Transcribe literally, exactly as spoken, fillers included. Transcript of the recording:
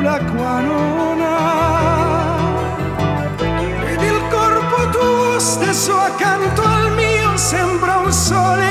l'acqua non ha. Ed il corpo tuo stesso accanto al mio sembra un sole